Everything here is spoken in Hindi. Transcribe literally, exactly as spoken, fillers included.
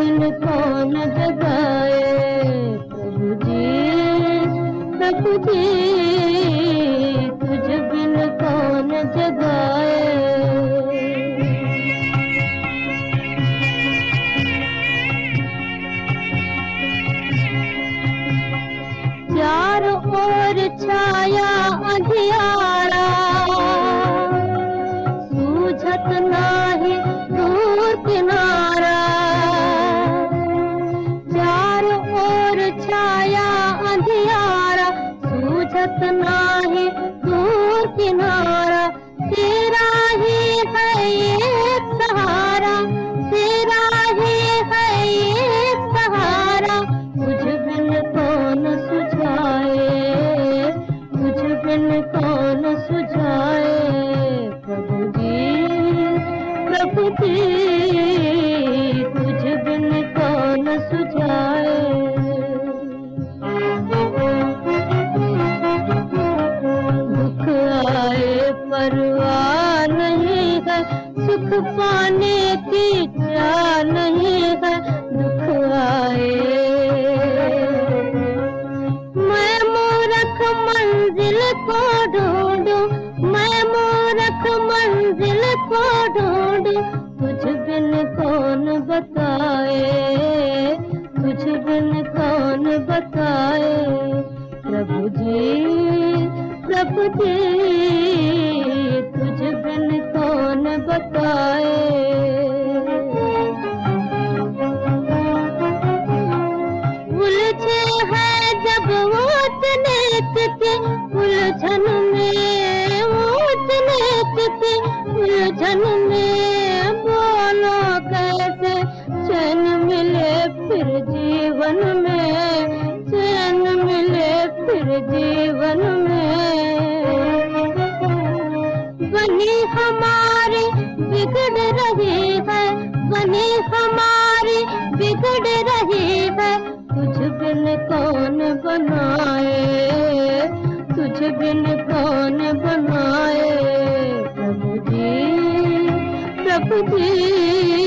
बिन कौन जगाए। प्रभु जी प्रभु जी तुझ बिन कौन जगाए। चारों ओर छाया अंधियारा, सूझत नाही दूर किनारा। चारों ओर छाया अंधियारा, सूझत नाही दूर किनारा। तेरा ही है एक सहारा, तेरा ही है एक सहारा। तुझ बिन कौन सुझाए, तुझ बिन कौन सुझाए। प्रभु जी प्रभु जी तुझ बिन कौन सुझाए। दुख आए परवाह नहीं है, सुख पाने की चाह नहीं है। दुख आए मैं मूर्ख मंजिल को ढूंढूं, मैं मूर्ख मंजिल को ढूंढूं। तुझ बिन कौन बताए, तुझ बिन कौन बताए। प्रभु जी प्रभु जी तुझ बिन कौन बताए। उलझे हैं जब ऊंच नीच की उलझन में, ऊंच नीच की उलझन में। बोलो कैसे चैन मिले फिर जीवन में, चैन मिले फिर जीवन में। बनी हमारी बिगड़ रही है, बनी हमारी बिगड़ रही है। तुझ बिन कौन बनाए, तुझ बिन कौन बनाए। प्रभु जी प्रभु जी